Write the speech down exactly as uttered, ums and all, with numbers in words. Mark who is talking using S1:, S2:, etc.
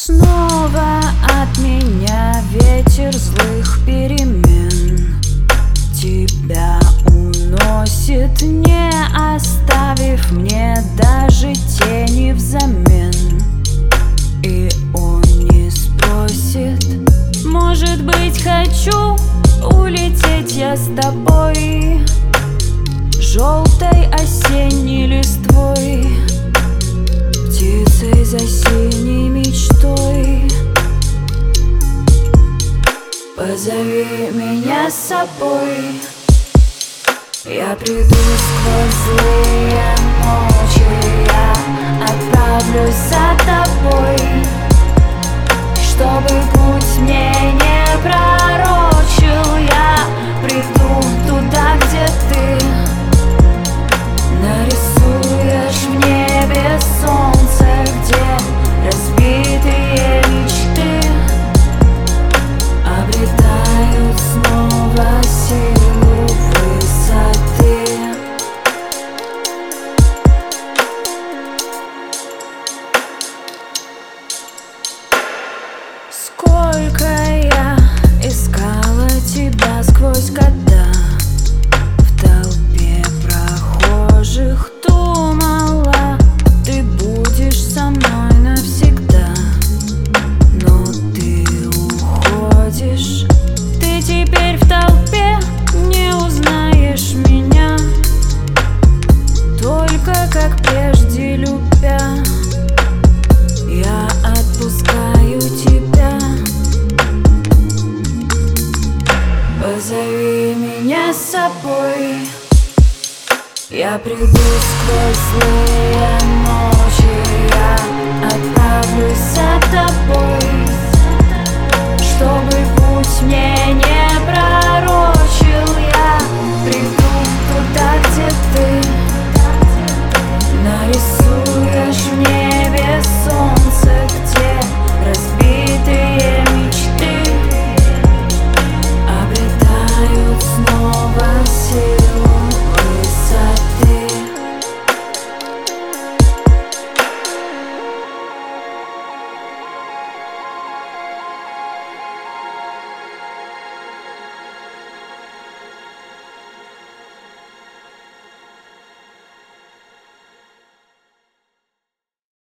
S1: Снова от меня ветер злых перемен тебя уносит, не оставив мне даже тени взамен. И он не спросит, может быть, хочу улететь я с тобой желтой осенней листвой, птицей за синей мечтой. Позови меня с собой, я приду сквозь злые ночи, я отправлюсь за тобой, чтобы путь мне не пророчил. Я приду туда, где ты нарисуешь в небе солнце, где разбитые мечты обретают снова силу высоты. Сколько я искала тебя сквозь года, в толпе прохожих думала, ты будешь со мной навсегда. Но ты уходишь, ты теперь в толпе не узнаешь меня, только как прежде любя. Я отпускаю тебя, позови меня с собой, я приду сквозь злые ночи, я отправлюсь за тобой, чтобы путь мне